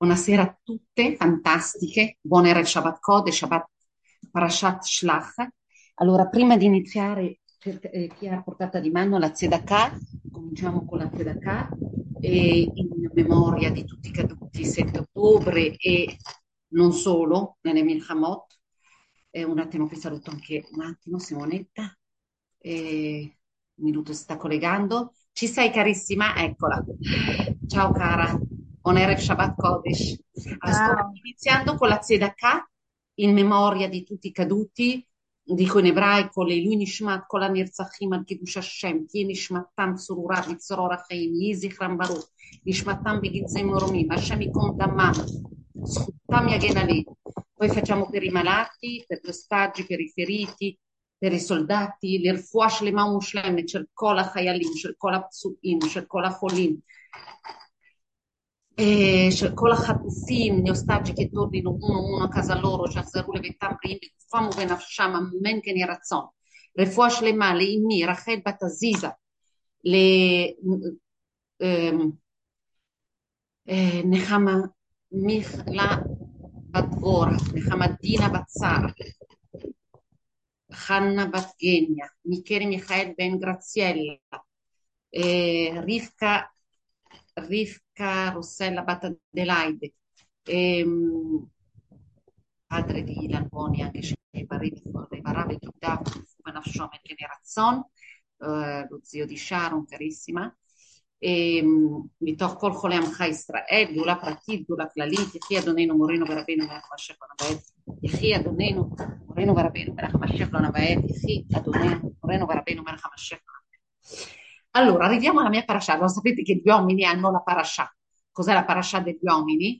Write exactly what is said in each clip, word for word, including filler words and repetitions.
Buonasera a tutte, fantastiche. Buon Erev Shabbat Kodesh, Shabbat Parashat Shlach. Allora, prima di iniziare, cerca- eh, chi ha a portata di mano la Tzedakah, cominciamo con la Tzedakah, e in memoria di tutti i caduti sette ottobre e non solo, nelle Milhamot. Eh, un attimo che saluto anche un attimo Simonetta. Eh, un minuto si sta collegando. Ci sei carissima? Eccola. Ciao cara, on Erev Shabbat Kodesh. Ah, sto Ciao. iniziando con la Tzedakah in memoria di tutti i caduti. Dico in ebraico, Leilui Nishmat Kol HaNirtzachim Al Kiddush Hashem, Ki Nishmatam Tzurura B'Tzoror Chaim, Yhi Zichram Baruch, Nishmatam B'Git Moromim, Hashem Yikom Damam, Zchutam Yagen Aleinu. Poi facciamo per i malati, per gli ostaggi, per i feriti, per i soldati, l'Irfua Shlema U'Mushlem, של כל החיילים, של כל הפצועים, של כל החולים, eh, של כל החטופים, gli ostaggi che tornino uno uno a casa loro, שיחזרו לביתם בריאים בגופם ובנפשם, אמן כן יהי רצון. רפואה שלמה לאמי רחל בת עזיזה, לנחמה מיכלה בת דבורה, נחמה דינה בת שרה, חנה בת גניה, מיכאל מיכאל בן גרציאלה, eh, Rivka, Rivka Rossella Bat Adelaide, ehm, padre di Ilan Boni, anche se i Baridi dei Barabi Tudav, Manafshom e Generazione, eh, lo zio di Sharon, carissima. מתוך כל חולי עמך ישראל, גאולה פרטית, גאולה כללית, יחי אדוננו מורנו ורבנו מלך המשיח לא נבעט, יחי אדוננו מורנו ורבנו מלך המשיח לא נבעט, יחי אדוננו מורנו ורבנו מלך המשיח לא נבעט. Allora, arriviamo alla mia parasha. Lo sapete che gli uomini hanno la parasha. Cos'è la parasha degli uomini?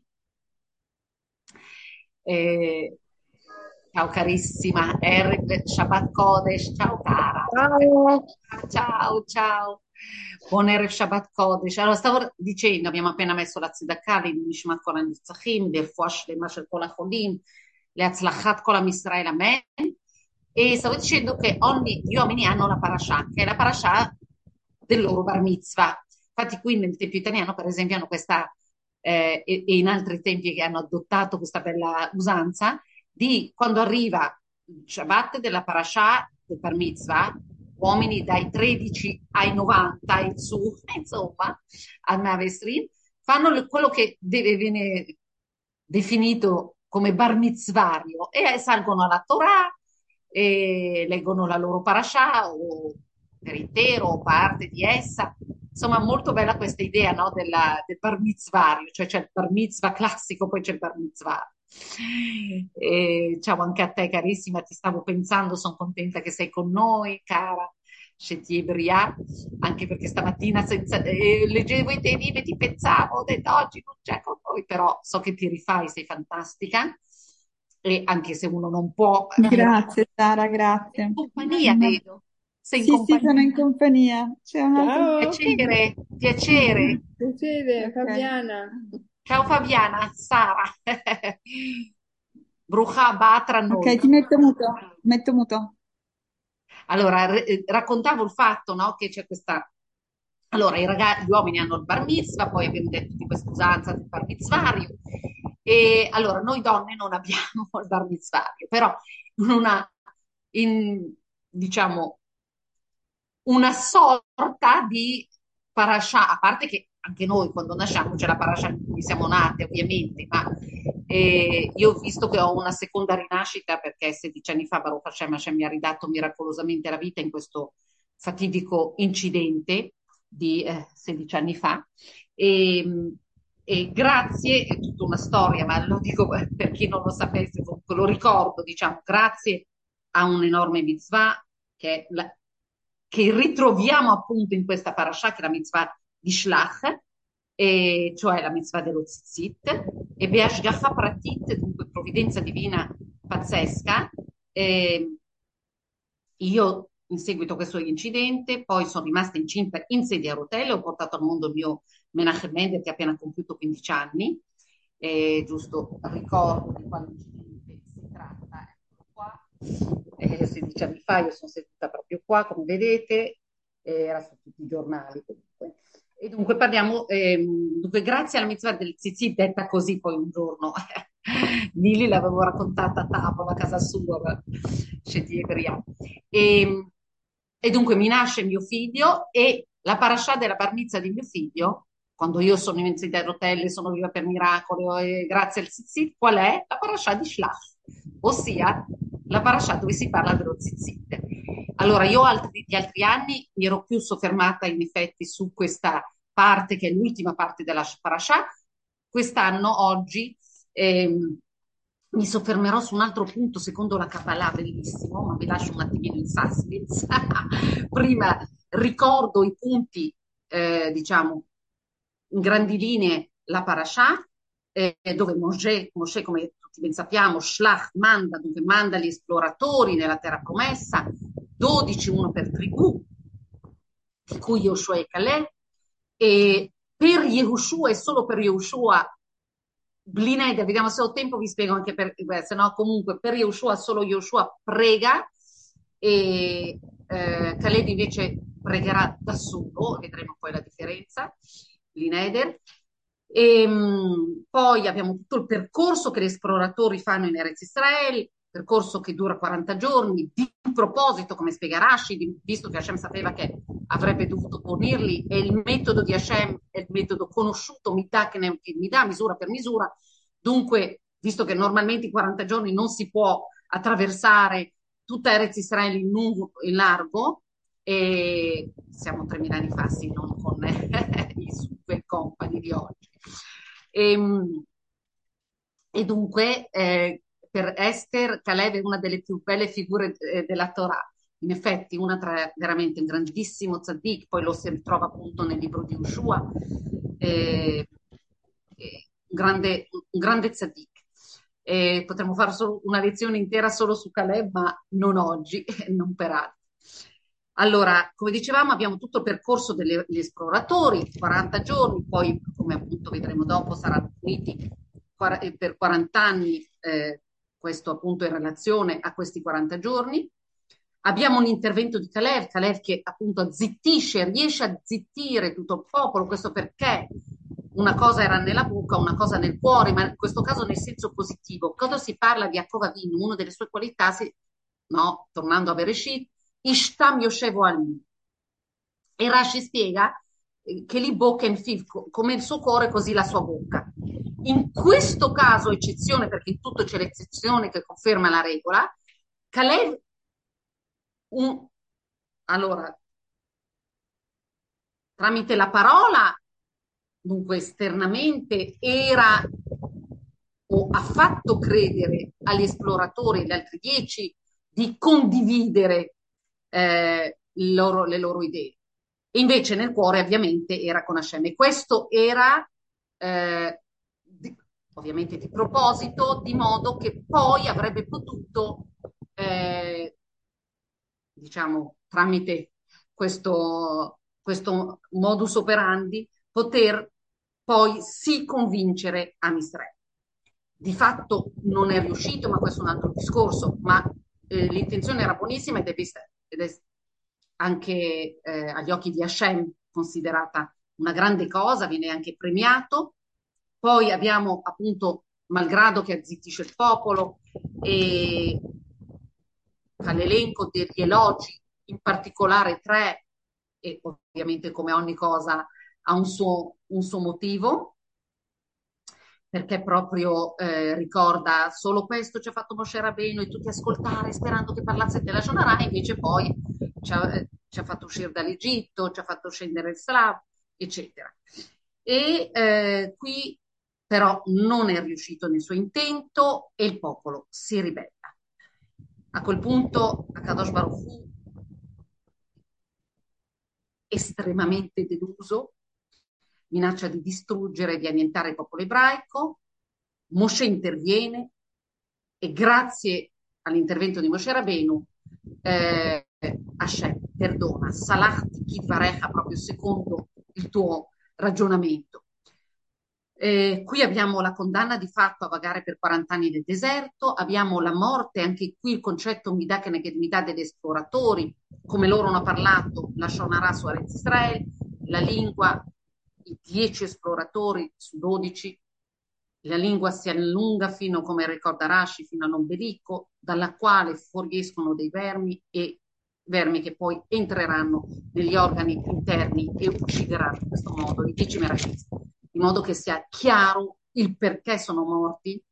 Eh, ciao carissima, Erev Shabbat Kodesh, ciao cara. Ciao. Ciao, ciao. Buon Erev Shabbat Kodesh. Allora, stavo dicendo, abbiamo appena messo la tzedakah, l'Nishmat Kol HaNirtzachim, l'Refuah Shlema Shel Kol HaCholim, l'Atzlachat Kol Am Israel, Amen. E stavo dicendo che ogni, gli uomini hanno la parasha, che è la parasha del loro bar mitzvah. Infatti qui nel Tempio italiano, per esempio, hanno questa, eh, e, e in altri tempi che hanno adottato questa bella usanza, di quando arriva il Shabbat della parasha del bar mitzvah, uomini dai tredici ai novanta in su, insomma, a Navestrin, fanno le- quello che deve, viene definito come bar mitzvario e salgono alla Torah e leggono la loro parasha o per intero o parte di essa. Insomma, molto bella questa idea, no, della- del bar mitzvario, cioè c'è il bar mitzvah classico, poi c'è il bar mitzvario. E, ciao anche a te, carissima, ti stavo pensando, sono contenta che sei con noi, cara. Scetie Bria, anche perché stamattina senza, eh, leggevo i tuoi libri e ti pensavo, ho detto oggi non c'è con noi, però so che ti rifai, sei fantastica, e anche se uno non può, eh, Grazie Sara, sei in grazie. compagnia, No. vedo, sei in Sì, sì, sono compagnia. in compagnia. C'è un altro Ciao, figlio. Piacere, piacere. piacere, Ok. Fabiana. Ciao Fabiana, Sara. Bruja va tra Ok, noi. ti metto muto. Metto muto. Allora, r- eh, raccontavo il fatto, no, che c'è questa. Allora, i ragazzi, gli uomini hanno il bar mitzvah, poi abbiamo detto di questa usanza del bar mitzvario. E allora, noi donne non abbiamo il bar mitzvario, però in una, in, diciamo, una sorta di parasha, a parte che anche noi quando nasciamo c'è la parasha in cui siamo nate, ovviamente, ma eh, io ho visto che ho una seconda rinascita perché sedici anni fa Baruch Hashem, Hashem mi ha ridato miracolosamente la vita in questo fatidico incidente di eh, sedici anni fa. E, e grazie, è tutta una storia, ma lo dico per chi non lo sapesse, comunque lo ricordo, diciamo, grazie a un enorme mitzvah che, è la- che ritroviamo appunto in questa parasha, che è la mitzvah di Shlach, e cioè la mitzvah dello tzitzit, e Be'ashgacha Pratit, dunque provvidenza divina pazzesca. E io in seguito a questo incidente poi sono rimasta incinta in sedia a rotelle, ho portato al mondo il mio Menachem Mendel che ha appena compiuto quindici anni, e giusto ricordo di quale incidente si tratta, eccolo qua, eh, sedici anni fa io sono seduta proprio qua, come vedete, eh, era su tutti i giornali comunque. E dunque parliamo, ehm, dunque grazie alla mitzvah del Tzitzit, detta così poi un giorno, Nili l'avevo raccontata a tavola a casa sua, ma scetti ebria. E, e dunque mi nasce mio figlio e la parasha della bar mitzvah di mio figlio, quando io sono in mezzo ai rotelle, sono viva per miracolo e grazie al Tzitzit, qual è? La parasha di Shlach, ossia la parasha dove si parla dello Tzitzit. Allora, io altri, gli altri anni mi ero più soffermata in effetti su questa parte, che è l'ultima parte della parasha. Quest'anno, oggi, ehm, mi soffermerò su un altro punto, secondo la Kabbalah, bellissimo, ma vi lascio un attimino in suspense. Prima ricordo i punti, eh, diciamo, in grandi linee, la parasha, eh, dove Mosè, Mosè, come tutti ben sappiamo, Shlach manda, dove manda gli esploratori nella terra promessa, dodici, uno per tribù, di cui Yoshua e Caleb, e per Yehoshua e solo per Yehoshua, Blined, vediamo se ho tempo, vi spiego anche per, beh, se no comunque per Yehoshua solo Yehoshua prega e eh, Caleb invece pregherà da solo, vedremo poi la differenza, Blineder. E, mh, poi abbiamo tutto il percorso che gli esploratori fanno in Erez Israel, percorso che dura quaranta giorni, di proposito, come spiega Rashi, di- visto che Hashem sapeva che avrebbe dovuto fornirli, e il metodo di Hashem è il metodo conosciuto, mità che ne che mi dà, misura per misura. Dunque, visto che normalmente in quaranta giorni non si può attraversare tutta Erez Israele in lungo e in largo, e siamo tremila anni fa, sì, non con i super compagni di oggi. E, e dunque, eh, per Esther, Caleb è una delle più belle figure eh, della Torah. In effetti, una tra veramente un grandissimo tzaddik, poi lo si ritrova appunto nel libro di Ushua, eh, eh, un grande, un grande tzaddik. Eh, potremmo fare solo una lezione intera solo su Caleb, ma non oggi, non per altri. Allora, come dicevamo, abbiamo tutto il percorso degli degli esploratori, quaranta giorni, poi, come appunto vedremo dopo, saranno finiti quar- eh, per quaranta anni, eh, questo appunto in relazione a questi quaranta giorni. Abbiamo un intervento di Caleb, Caleb che appunto azzittisce, riesce a zittire tutto il popolo, questo perché una cosa era nella bocca, una cosa nel cuore, ma in questo caso nel senso positivo. Quando si parla di Yaakov Avinu, una delle sue qualità, si- no, tornando a Bereshit, Ishtam Yoshevo Ali. E Rashi spiega eh, che li bocca in fiv, co- come il suo cuore, così la sua bocca. In questo caso, eccezione, perché in tutto c'è l'eccezione che conferma la regola, Caleb, un- allora, tramite la parola, dunque esternamente, era o ha fatto credere agli esploratori, agli altri dieci, di condividere eh, il loro- le loro idee. E invece nel cuore ovviamente era con Hashem. E questo era eh, di- ovviamente di proposito, di modo che poi avrebbe potuto, eh, diciamo, tramite questo, questo modus operandi, poter poi sì convincere a Israele. Di fatto non è riuscito, ma questo è un altro discorso, ma eh, l'intenzione era buonissima ed è, vista, ed è anche eh, agli occhi di Hashem considerata una grande cosa, viene anche premiato. Poi abbiamo appunto, malgrado che azzittisce il popolo, e fa l'elenco degli elogi, in particolare tre, e ovviamente come ogni cosa ha un suo, un suo motivo, perché proprio eh, ricorda solo questo ci ha fatto Moshe Rabbeinu e tutti ascoltare sperando che parlasse della Shonara, e invece poi ci ha, eh, ci ha fatto uscire dall'Egitto, ci ha fatto scendere il Slav, eccetera. E eh, qui però non è riuscito nel suo intento e il popolo si ribella. A quel punto Akadosh Baruch Hu, estremamente deluso, minaccia di distruggere e di annientare il popolo ebraico. Mosè interviene e grazie all'intervento di Mosè Rabbeinu eh, Hashem perdona, salachti kidvarecha, proprio secondo il tuo ragionamento. Eh, qui abbiamo la condanna di fatto a vagare per quaranta anni nel deserto, abbiamo la morte, anche qui il concetto Midah Keneged Midah degli esploratori, come loro hanno parlato, la Shonara su Eretz Israel, la lingua i dieci esploratori su dodici, la lingua si allunga fino, come ricorda Rashi, fino all'ombelico, dalla quale fuoriescono dei vermi e vermi che poi entreranno negli organi interni e uccideranno in questo modo i dieci meravigliati, in modo che sia chiaro il perché sono morti.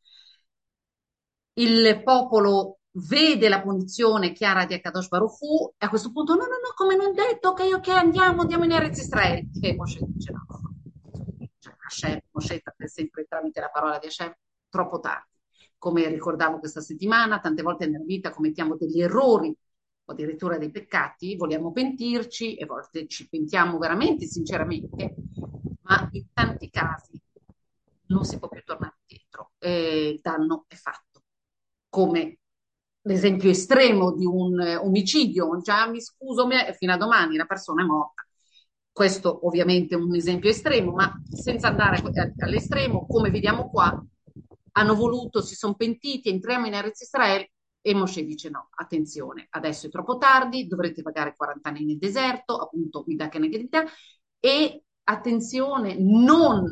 Il popolo vede la punizione chiara di Akadosh Baruch Hu e a questo punto no, no, no, come non detto che io che andiamo, andiamo in Eretz Israele. E Moshe dice no, no, no. Cioè, Hashem, Moshe sempre tramite la parola di Hashem, troppo tardi. Come ricordavo questa settimana, tante volte nella vita commettiamo degli errori o addirittura dei peccati, vogliamo pentirci e a volte ci pentiamo veramente, sinceramente, ma in tanti casi non si può più tornare indietro, e il danno è fatto. Come l'esempio estremo di un eh, omicidio, già mi scuso, mi- fino a domani la persona è morta. Questo ovviamente è un esempio estremo, ma senza andare a- all'estremo, come vediamo qua, hanno voluto, si sono pentiti, entriamo in Eretz Israele e Mosè dice no, attenzione, adesso è troppo tardi, dovrete pagare quaranta anni nel deserto, appunto, Mida che ne e attenzione, non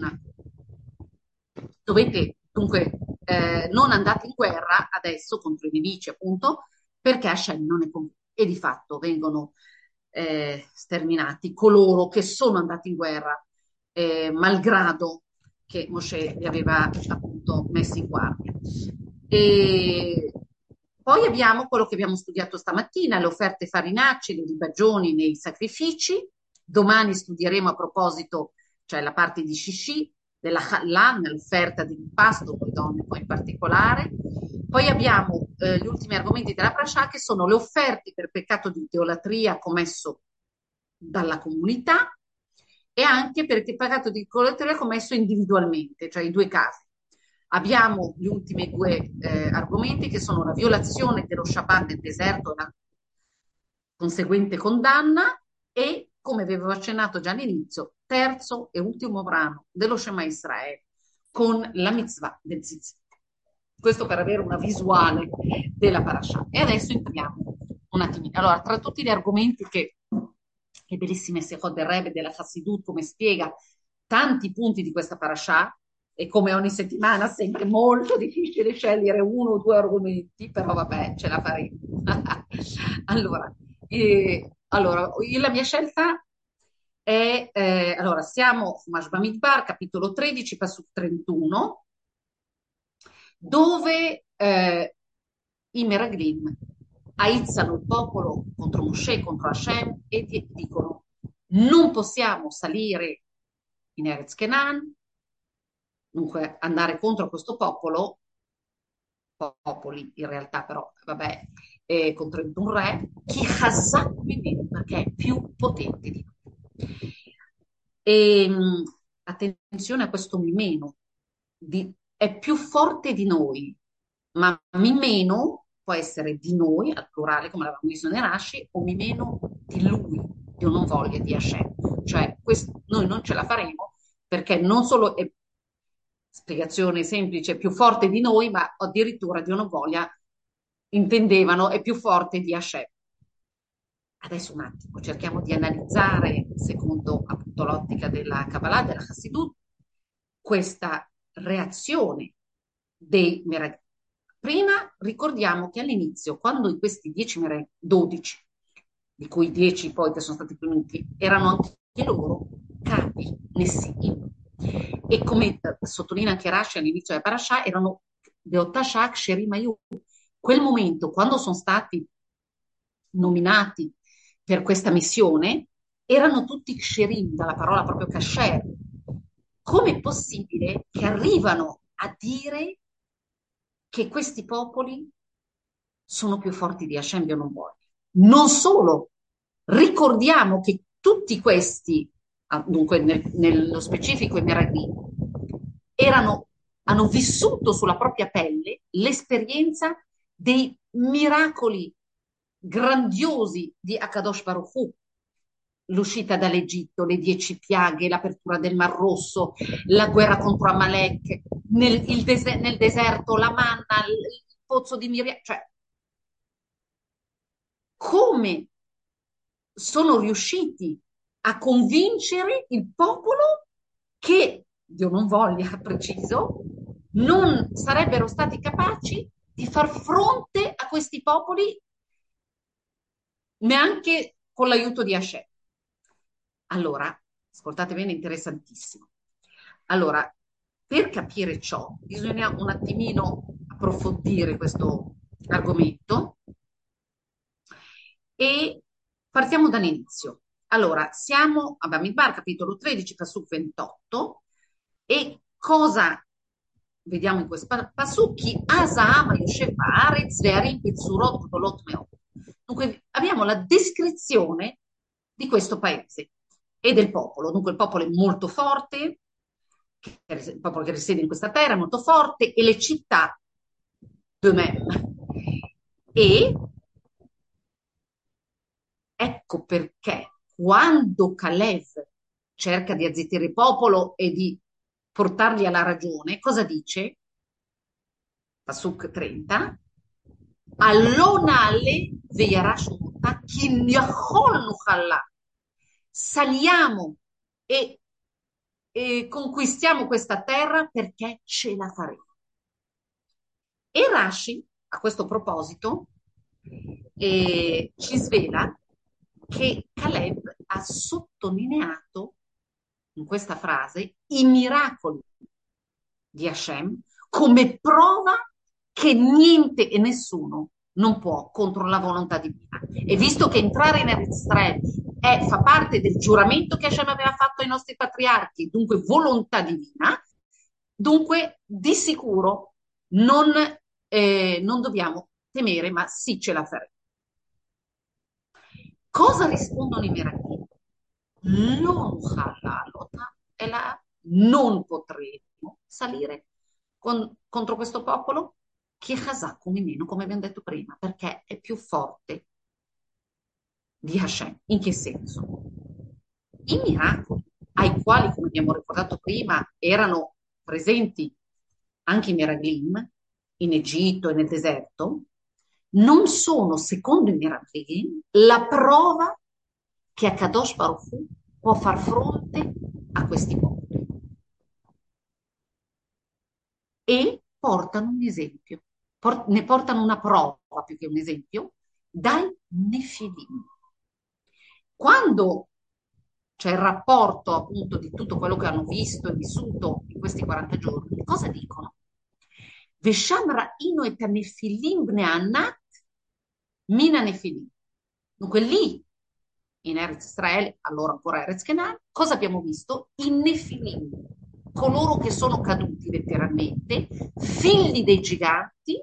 dovete dunque eh, non andate in guerra adesso contro i nemici, appunto, perché Hashem non è con voi. E di fatto vengono eh, sterminati coloro che sono andati in guerra, eh, malgrado che Mosè li aveva appunto messi in guardia. E poi abbiamo quello che abbiamo studiato stamattina, le offerte farinacee, le libagioni nei sacrifici. Domani studieremo a proposito, cioè la parte di Shishi, della Challa, nell'offerta di pasto, con le donne poi in particolare. Poi abbiamo eh, gli ultimi argomenti della Prasha, che sono le offerte per peccato di idolatria commesso dalla comunità e anche per il peccato di idolatria commesso individualmente, cioè i due casi. Abbiamo gli ultimi due eh, argomenti che sono la violazione dello Shabbat nel deserto e la conseguente condanna e, come avevo accennato già all'inizio, terzo e ultimo brano dello Shema Israele con la mitzvah del tzitzit. Questo per avere una visuale della parasha. E adesso entriamo un attimino. Allora, tra tutti gli argomenti che, che bellissime Sechot del Rebbe della Chassidut, come spiega tanti punti di questa parasha, e come ogni settimana sempre molto difficile scegliere uno o due argomenti, però vabbè, ce la faremo. Allora, eh, allora, io- la mia scelta è, eh, allora, siamo su Mash Bamidbar, capitolo tredici, Pasuk trentuno, dove eh, i Meraglim aizzano il popolo contro Mosè, contro Hashem e di- dicono non possiamo salire in Eretz Kenan, dunque andare contro questo popolo, popoli in realtà però, vabbè, eh, contro un re, chi Chazak Mimenu, perché è più potente di noi. E, mh, attenzione a questo Mimeno, di- è più forte di noi, ma Mimeno può essere di noi, al plurale, come l'avevamo visto nei Rashi, o Mimeno di lui, Dio non voglia, di Hashem. Cioè, questo, noi non ce la faremo perché non solo è spiegazione semplice, più forte di noi, ma addirittura Dio non voglia, intendevano, è più forte di Hashem. Adesso un attimo, cerchiamo di analizzare, secondo appunto l'ottica della Kabbalah, della Hassidut, questa reazione dei meraghi. Prima ricordiamo che all'inizio, quando in questi dieci meraghi, dodici, di cui dieci poi che sono stati puniti, erano anche loro capi, nessim. E come sottolinea anche Rashi all'inizio della Parashah, erano Beotashak Sherimayu. Quel momento, quando sono stati nominati per questa missione, erano tutti ksherim, dalla parola proprio kasher. Com'è possibile che arrivano a dire che questi popoli sono più forti di Hashem, Dio non vuole? Non solo, ricordiamo che tutti questi, ah, dunque nel- nello specifico i Meraghi, erano, hanno vissuto sulla propria pelle l'esperienza dei miracoli grandiosi di Akadosh Baruch Hu, l'uscita dall'Egitto, le dieci piaghe, l'apertura del Mar Rosso, la guerra contro Amalek, nel, il dese- nel deserto, la manna, il, il pozzo di Miriam, cioè come sono riusciti a convincere il popolo che, Dio non voglia, preciso, non sarebbero stati capaci di far fronte a questi popoli neanche con l'aiuto di Hashem. Allora, ascoltate bene, interessantissimo. Allora, per capire ciò, bisogna un attimino approfondire questo argomento e partiamo dall'inizio. Allora, siamo a Bamidbar, capitolo tredici, Pasuk ventotto, e cosa vediamo in questo Pasuk? Chi asa ama Yoshev Haaretz ve'arim betzurot gdolot me'od. Dunque, abbiamo la descrizione di questo paese e del popolo. Dunque, il popolo è molto forte, che- il popolo che risiede in questa terra è molto forte, e le città de même. E ecco perché quando Calev cerca di azzittire il popolo e di portarli alla ragione, cosa dice? Pasuk trenta. Allonale veyarashmuta kinyachol nuchalla. Saliamo e, e conquistiamo questa terra perché ce la faremo. E Rashi, a questo proposito, eh, ci svela che Caleb ha sottolineato in questa frase i miracoli di Hashem come prova che niente e nessuno non può contro la volontà divina. E visto che entrare in Israele è, fa parte del giuramento che Hashem aveva fatto ai nostri patriarchi, dunque volontà divina, dunque di sicuro non, eh, non dobbiamo temere, ma sì ce la faremo. Cosa rispondono i miracoli? Non halalota e la non potremo salire con- contro questo popolo che è come meno, come abbiamo detto prima, perché è più forte di Hashem. In che senso? I miracoli ai quali, come abbiamo ricordato prima, erano presenti anche i Meraglim in Egitto e nel deserto, non sono, secondo i Meraglim, la prova che Akadosh Baruch Hu può far fronte a questi popoli. E portano un esempio, por- ne portano una prova più che un esempio, dai Nefilim. Quando c'è il rapporto appunto di tutto quello che hanno visto e vissuto in questi quaranta giorni, cosa dicono? Vesham ra'inu et nefilim bne Anat mina nefilim. Dunque lì, in Eretz Israele, allora ancora Eretz Kenan, cosa abbiamo visto? I nefilim, coloro che sono caduti letteralmente, figli dei giganti.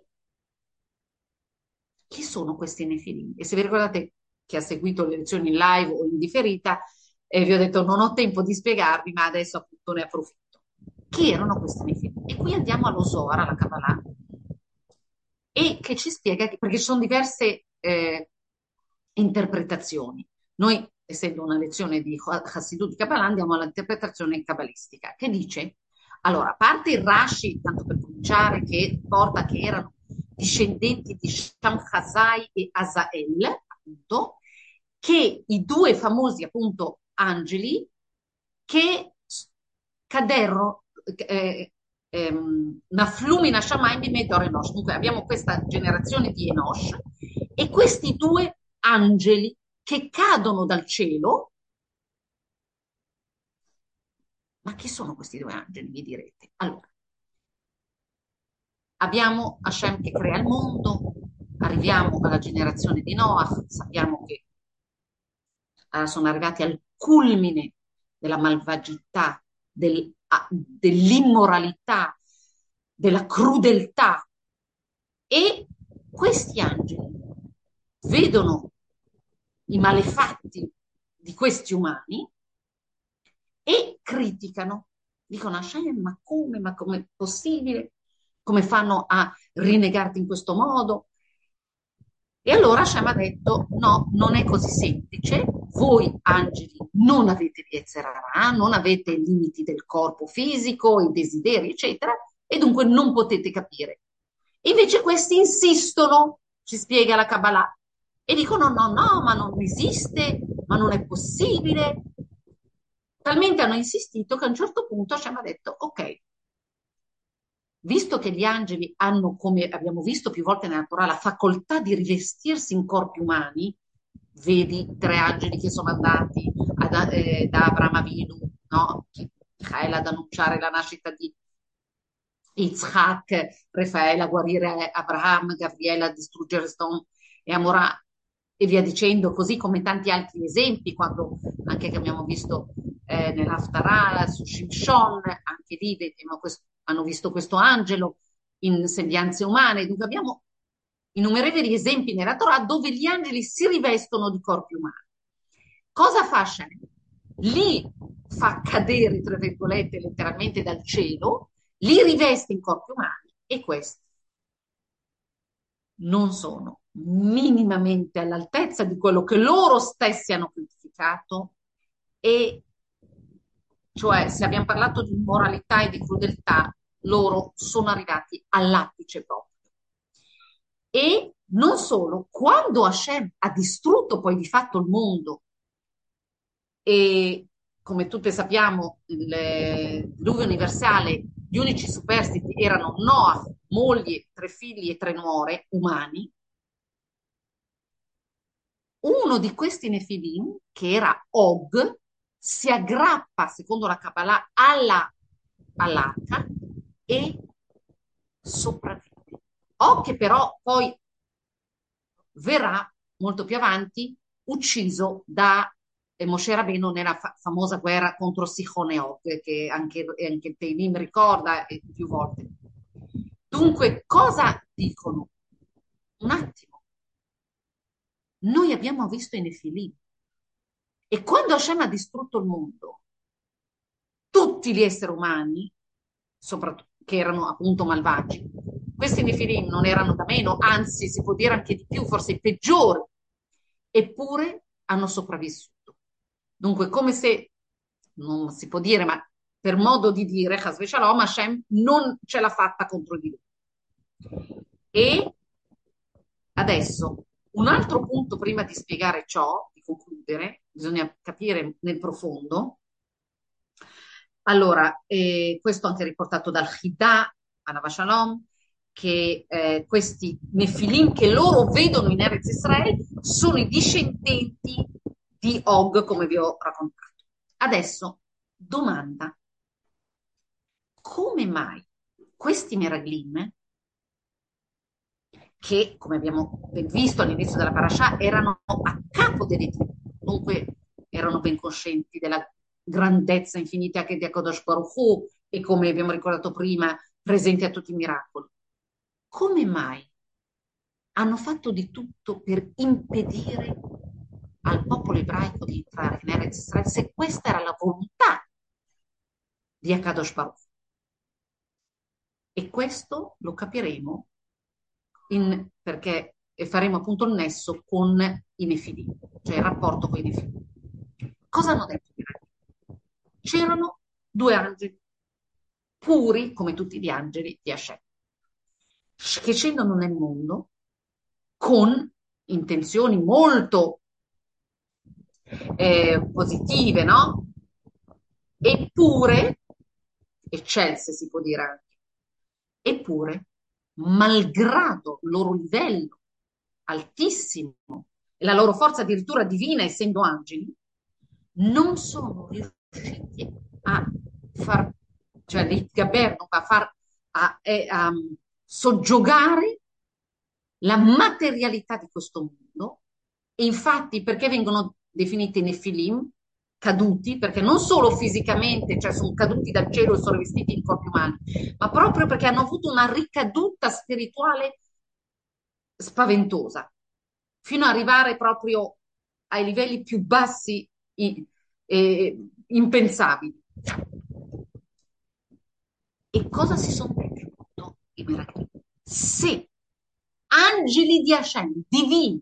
Chi sono questi nefilim? E se vi ricordate chi ha seguito le lezioni in live o in differita, eh, vi ho detto non ho tempo di spiegarvi, ma adesso appunto ne approfitto. Chi erano questi nefilim? E qui andiamo allo Zohar, alla Kabbalah, e che ci spiega, che- perché ci sono diverse eh, interpretazioni. Noi, essendo una lezione di Hassidut di Kabbalah, andiamo all'interpretazione cabalistica, che dice, allora, a parte il Rashi, tanto per cominciare, che porta che erano discendenti di Sham Chazai e Azael, appunto, che i due famosi, appunto, angeli che caderono, eh, ehm, Naflumina Shamayim Bimedor Enosh. Dunque abbiamo questa generazione di Enosh e questi due angeli che cadono dal cielo. Ma chi sono questi due angeli, mi direte? Allora, abbiamo Hashem che crea il mondo, arriviamo alla generazione di Noach, sappiamo che eh, sono arrivati al culmine della malvagità, del- ah, dell'immoralità, della crudeltà. E questi angeli vedono i malefatti di questi umani e criticano. Dicono, Hashem, ma come, ma come è possibile? Come fanno a rinnegarti in questo modo? E allora Hashem ha detto, no, non è così semplice. Voi angeli non avete Yetzirah, non avete limiti del corpo fisico, i desideri, eccetera, e dunque non potete capire. Invece questi insistono, ci spiega la Kabbalah, e dicono no, no, ma non esiste, ma non è possibile. talmente hanno insistito che a un certo punto Hashem ha detto, ok, visto che gli angeli hanno, come abbiamo visto più volte nella Torah, la facoltà di rivestirsi in corpi umani, vedi tre angeli che sono andati ad- eh, da Abramo Avinu, no? Michael ad annunciare la nascita di Yitzhak, Rafael a guarire Abraham, Gabriele a distruggere Sodom e Amorà e via dicendo, così come tanti altri esempi, quando anche che abbiamo visto eh, nell'Haftarah su Shimshon, anche lì vediamo questo- hanno visto questo angelo in sembianze umane. Dunque abbiamo innumerevoli esempi nella Torah dove gli angeli si rivestono di corpi umani. Cosa fa Hashem? Li fa cadere, tra virgolette, letteralmente dal cielo, li riveste in corpi umani e questi non sono minimamente all'altezza di quello che loro stessi hanno codificato e cioè se abbiamo parlato di immoralità e di crudeltà, loro sono arrivati all'apice proprio. E non solo, quando Hashem ha distrutto poi di fatto il mondo e come tutte sappiamo, il diluvio universale, gli unici superstiti erano Noah, moglie, tre figli e tre nuore umani. Uno di questi Nefilim, che era Og, si aggrappa, secondo la Kabbalah, alla, all'arca e sopravvive. Og che però poi verrà molto più avanti ucciso da eh, Moshe Rabbeinu nella fa- famosa guerra contro Sihon e Og, che anche, anche il Teilim ricorda eh, più volte. Dunque, cosa dicono? Un attimo, noi abbiamo visto i Nefilim e quando Hashem ha distrutto il mondo, tutti gli esseri umani, soprattutto che erano appunto malvagi, questi Nefilim non erano da meno, anzi si può dire anche di più, forse i peggiori, eppure hanno sopravvissuto. Dunque, come se, non si può dire, ma per modo di dire, Chasve Shalom, Hashem non ce l'ha fatta contro di lui. E adesso, un altro punto prima di spiegare ciò, di concludere, bisogna capire nel profondo. Allora, eh, questo anche riportato dal Chida, Alav Shalom, che eh, questi Nefilim che loro vedono in Eretz Israele sono i discendenti di Og, come vi ho raccontato. Adesso, domanda, come mai questi Meraglim, che come abbiamo ben visto all'inizio della parasha, erano a capo delle tribù, dunque erano ben coscienti della grandezza infinita che di Akadosh Baruch Hu e come abbiamo ricordato prima, presenti a tutti i miracoli. Come mai hanno fatto di tutto per impedire al popolo ebraico di entrare in Eretz Israele se questa era la volontà di Akadosh Baruch? E questo lo capiremo in, perché faremo appunto il nesso con i Nefilim, cioè il rapporto con i Nefilim. Cosa hanno detto i Nefilim? C'erano due angeli puri come tutti gli angeli di Hashem, che scendono nel mondo con intenzioni molto eh, positive, no? Eppure, eccelse si può dire anche, eppure, malgrado il loro livello altissimo e la loro forza addirittura divina, essendo angeli, non sono riusciti a far, cioè l'Itgaber, a far, a, eh, a soggiogare la materialità di questo mondo. E infatti, perché vengono definiti Nefilim, caduti, perché non solo fisicamente, cioè sono caduti dal cielo e sono vestiti in corpi umani, ma proprio perché hanno avuto una ricaduta spirituale spaventosa, fino ad arrivare proprio ai livelli più bassi i- e impensabili. E cosa si sono resi conto i miracoli? Se angeli di Hashem, divini,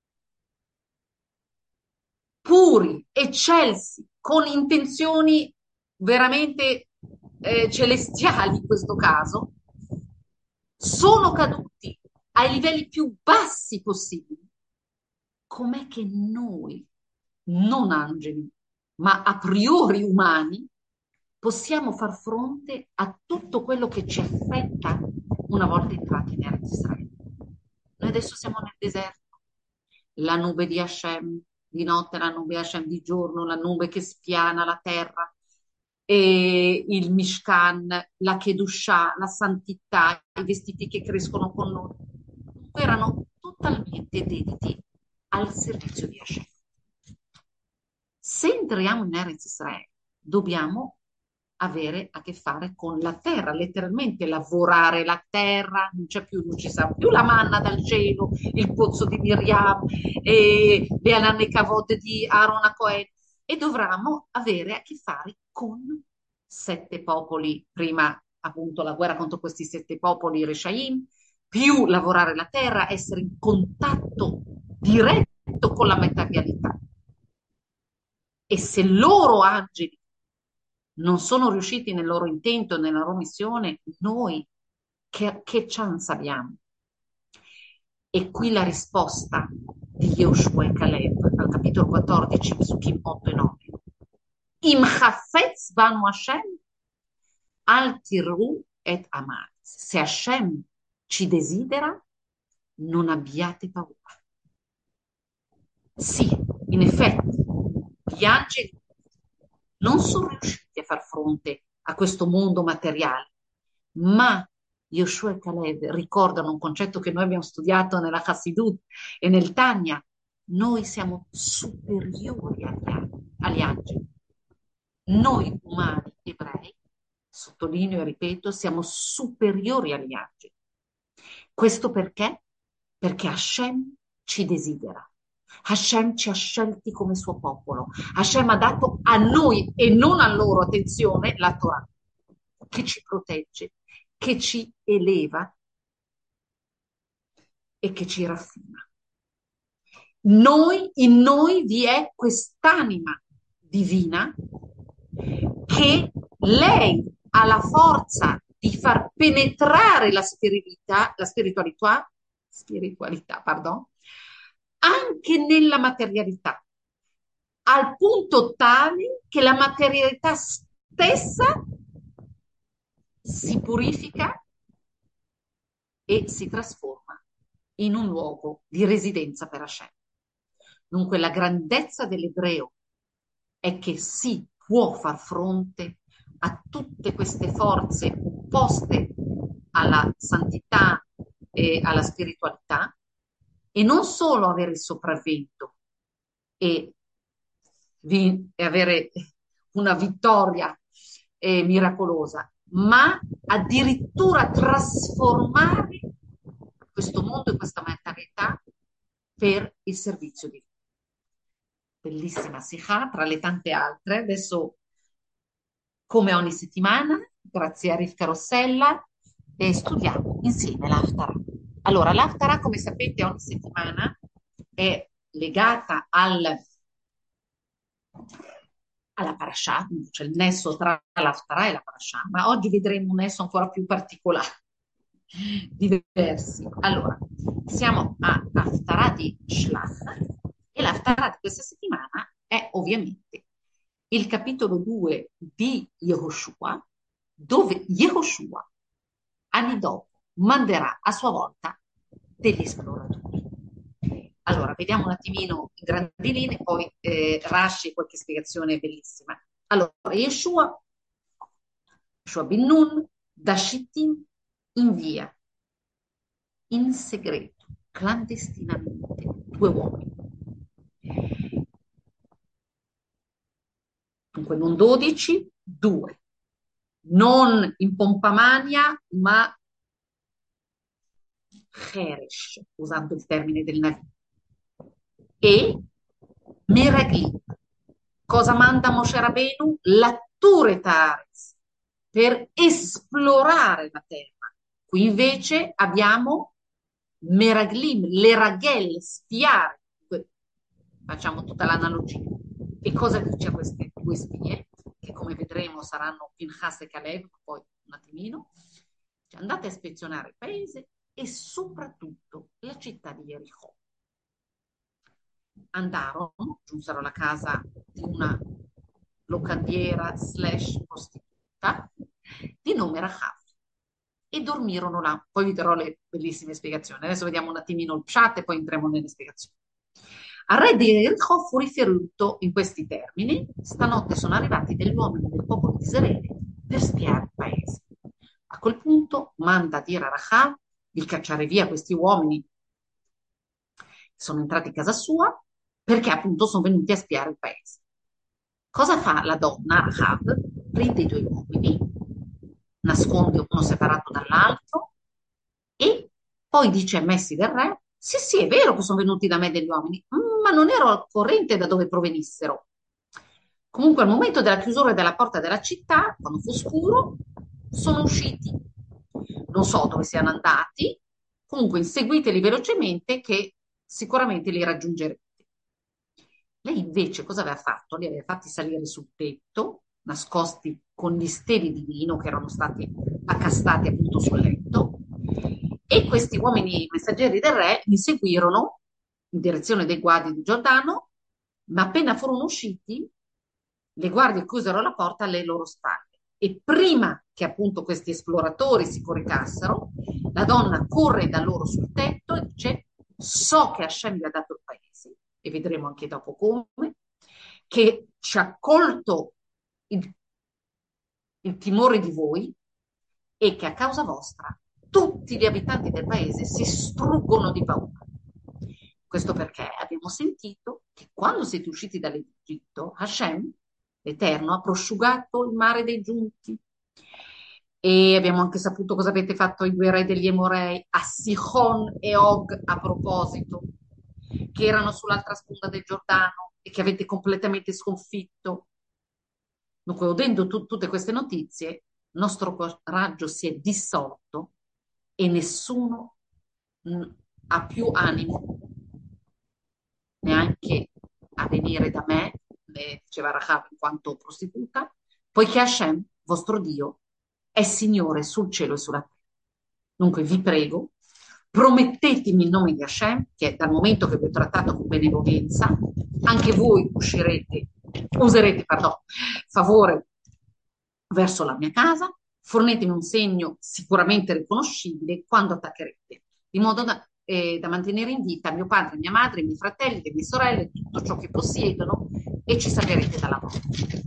puri, eccelsi, con intenzioni veramente eh, celestiali in questo caso, sono caduti ai livelli più bassi possibili. Com'è che noi, non angeli, ma a priori umani, possiamo far fronte a tutto quello che ci aspetta una volta entrati in Eretz Israele. Noi adesso siamo nel deserto, la nube di Hashem, di notte la nube di Hashem, di giorno la nube che spiana la terra, e il Mishkan, la Kedushah, la santità, i vestiti che crescono con noi, erano totalmente dediti al servizio di Hashem. Se entriamo in Eretz Israele, dobbiamo avere a che fare con la terra, letteralmente lavorare la terra, non c'è più, non ci sarà più la manna dal cielo, il pozzo di Miriam, e le Ananne Kavod di Aaron a Cohen, e dovremo avere a che fare con sette popoli, prima appunto la guerra contro questi sette popoli, Reshaim, più lavorare la terra, essere in contatto diretto con la materialità. E se loro angeli non sono riusciti nel loro intento, nella loro missione, noi che, che chance abbiamo? E qui la risposta di Yehoshua e Caleb al capitolo quattordici, Psukim otto e nove. Im chafetz banu Hashem, al tirru et amat. Se Hashem ci desidera, non abbiate paura. Sì, in effetti, gli angeli non sono riusciti a far fronte a questo mondo materiale, ma Yoshua e Caleb ricordano un concetto che noi abbiamo studiato nella Chassidut e nel Tanya: noi siamo superiori agli, agli angeli. Noi umani ebrei, sottolineo e ripeto, siamo superiori agli angeli. Questo perché? Perché Hashem ci desidera. Hashem ci ha scelti come suo popolo. Hashem ha dato a noi e non a loro, attenzione, la Torah, che ci protegge, che ci eleva e che ci raffina. Noi, in noi vi è quest'anima divina che lei ha la forza di far penetrare la spiritualità, la spiritualità, spiritualità, pardon, anche nella materialità, al punto tale che la materialità stessa si purifica e si trasforma in un luogo di residenza per Hashem. Dunque la grandezza dell'ebreo è che si può far fronte a tutte queste forze opposte alla santità e alla spiritualità, e non solo avere il sopravvento e, vi, e avere una vittoria eh, miracolosa, ma addirittura trasformare questo mondo e questa mentalità per il servizio di Dio. Bellissima sikha, tra le tante altre. Adesso, come ogni settimana, grazie a Rivka Rossella, eh, studiamo insieme l'Haftarah. Allora, l'Haftarah, come sapete, ogni settimana è legata al, alla parashah, c'è il nesso tra l'Haftarah e la parashah, ma oggi vedremo un nesso ancora più particolare, diversi. Allora, siamo a Haftarah di Shlach, e l'Haftarah di questa settimana è ovviamente il capitolo due di Yehoshua, dove Yehoshua anni dopo manderà a sua volta degli esploratori. Allora, vediamo un attimino in grandi linee, poi eh, Rashi qualche spiegazione bellissima. Allora, Yeshua, Yeshua bin Nun, da Shittim invia in segreto, clandestinamente, due uomini. Dunque non dodici, due. Non in pompamania, ma cheresh, usando il termine del Navi. E Meraglim. Cosa manda Moshe Rabbeinu? La Turetares, per esplorare la terra. Qui invece abbiamo Meraglim, le Ragel, spiare. Facciamo tutta l'analogia. E cosa dice a queste due spie? Che come vedremo saranno Pinchas e Caleb, poi un attimino. Cioè, andate a ispezionare il paese e soprattutto la città di Jericho. Andarono, giunsero alla casa di una locandiera slash prostituta di nome Rahab e dormirono là. Poi vi darò le bellissime spiegazioni. Adesso vediamo un attimino il chat e poi entriamo nelle spiegazioni. Al re di Ericò fu riferito in questi termini: stanotte sono arrivati degli uomini del popolo di Israele per spiare il paese. A quel punto manda a dire a Rahab di cacciare via questi uomini che sono entrati in casa sua perché appunto sono venuti a spiare il paese. Cosa fa la donna, Rahab? Prende i due uomini, nasconde uno separato dall'altro e poi dice ai messi del re: sì, sì, è vero che sono venuti da me degli uomini, ma non ero al corrente da dove provenissero. Comunque, al momento della chiusura della porta della città, quando fu scuro, sono usciti. Non so dove siano andati, comunque inseguiteli velocemente che sicuramente li raggiungerete. Lei invece cosa aveva fatto? Li aveva fatti salire sul tetto, nascosti con gli steli di vino che erano stati accastati appunto sul letto, e questi uomini messaggeri del re li seguirono in direzione dei guadi di Giordano, ma appena furono usciti, le guardie chiusero la porta alle loro spalle. E prima che appunto questi esploratori si coricassero, la donna corre da loro sul tetto e dice: so che Hashem vi ha dato il paese, e vedremo anche dopo come, che ci ha colto il, il timore di voi e che a causa vostra tutti gli abitanti del paese si struggono di paura. Questo perché abbiamo sentito che quando siete usciti dall'Egitto, Hashem, l'Eterno, ha prosciugato il mare dei giunti. E abbiamo anche saputo cosa avete fatto ai due re degli Emorei, a Sihon e Og, a proposito, che erano sull'altra sponda del Giordano e che avete completamente sconfitto. Dunque, udendo tu- tutte queste notizie, il nostro coraggio si è dissolto e nessuno mh, ha più animo neanche a venire da me, eh, diceva Rahab in quanto prostituta, poiché Hashem, vostro Dio, è Signore sul cielo e sulla terra. Dunque vi prego, promettetemi in nome di Hashem, che dal momento che vi ho trattato con benevolenza, anche voi uscirete, userete, pardon, favore verso la mia casa, fornetemi un segno sicuramente riconoscibile quando attaccherete, in modo da, eh, da mantenere in vita mio padre, mia madre, i miei fratelli, le mie sorelle, tutto ciò che possiedono, e ci salverete dalla morte.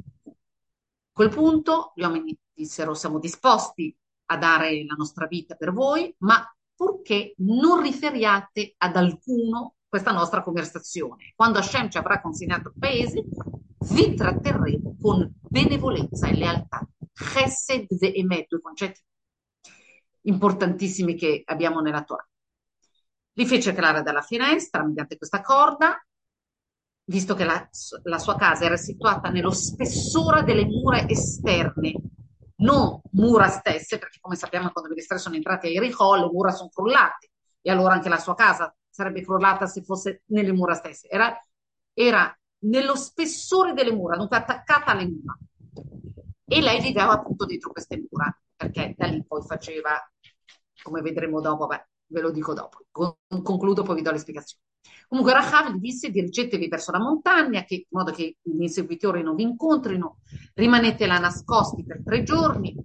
A quel punto gli uomini dissero: siamo disposti a dare la nostra vita per voi, ma purché non riferiate ad alcuno questa nostra conversazione. Quando Hashem ci avrà consegnato il paese, vi tratterremo con benevolenza e lealtà. Chesed ve'emet, due concetti importantissimi che abbiamo nella Torah. Li fece calare dalla finestra mediante questa corda, visto che la, la sua casa era situata nello spessore delle mura esterne, non mura stesse, perché come sappiamo quando gli estremi sono entrati a Ericò, le mura sono crollate, e allora anche la sua casa sarebbe crollata se fosse nelle mura stesse. Era, era nello spessore delle mura, dunque attaccata alle mura. E lei viveva appunto dietro queste mura, perché da lì poi faceva, come vedremo dopo, beh, ve lo dico dopo, Con- concludo, poi vi do le spiegazioni. Comunque Rahab gli disse: dirigetevi verso la montagna, che, in modo che gli inseguitori non vi incontrino, rimanete là nascosti per tre giorni,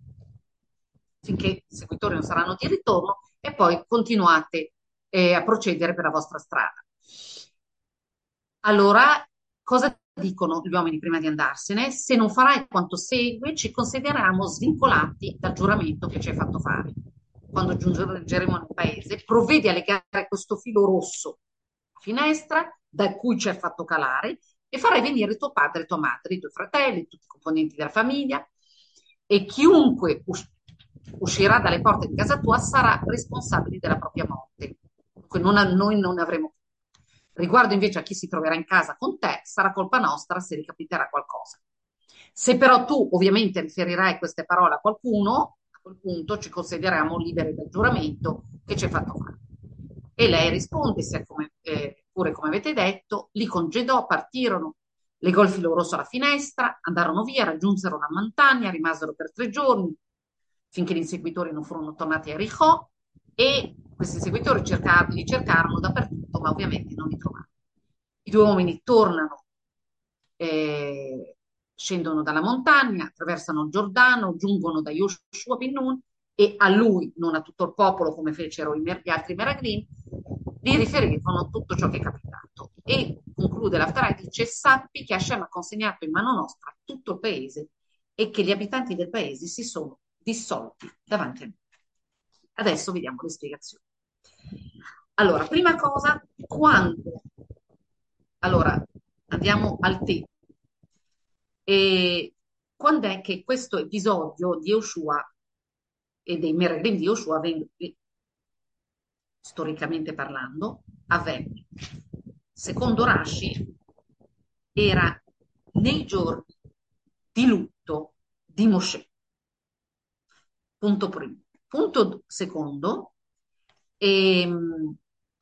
finché i seguitori non saranno di ritorno, e poi continuate eh, a procedere per la vostra strada. Allora, cosa dicono gli uomini prima di andarsene? Se non farai quanto segue, ci consideriamo svincolati dal giuramento che ci hai fatto fare. Quando giungeremo nel paese, provvedi a legare questo filo rosso a finestra da cui ci hai fatto calare e farai venire tuo padre e tua madre, i tuoi fratelli, tutti i componenti della famiglia, e chiunque us- uscirà dalle porte di casa tua sarà responsabile della propria morte. Dunque non a- noi non ne avremo. Riguardo invece a chi si troverà in casa con te, sarà colpa nostra se ricapiterà qualcosa. Se però tu ovviamente riferirai queste parole a qualcuno, a quel punto ci consideriamo liberi dal giuramento che ci hai fatto fare. E lei risponde, sia come, eh, pure come avete detto, li congedò, partirono, legò il filo rosso alla finestra, andarono via, raggiunsero la montagna, rimasero per tre giorni, finché gli inseguitori non furono tornati a Richò, e questi inseguitori cerca- li cercarono dappertutto, ma ovviamente non li trovarono. I due uomini tornano eh, scendono dalla montagna, attraversano il Giordano, giungono da Yoshua bin Nun e a lui, non a tutto il popolo come fecero i mer- gli altri Meraglim, gli riferivano tutto ciò che è capitato. E conclude l'Aftarah e dice: sappi che Hashem ha consegnato in mano nostra tutto il paese e che gli abitanti del paese si sono dissolti davanti a noi. Adesso vediamo le spiegazioni. Allora, prima cosa, quando? Allora, andiamo al tema. E quando è che questo episodio di Yoshua e dei Meraglim di Yoshua, avven- storicamente parlando, avvenne? Secondo Rashi, era nei giorni di lutto di Mosè. Punto primo. Punto secondo, ehm,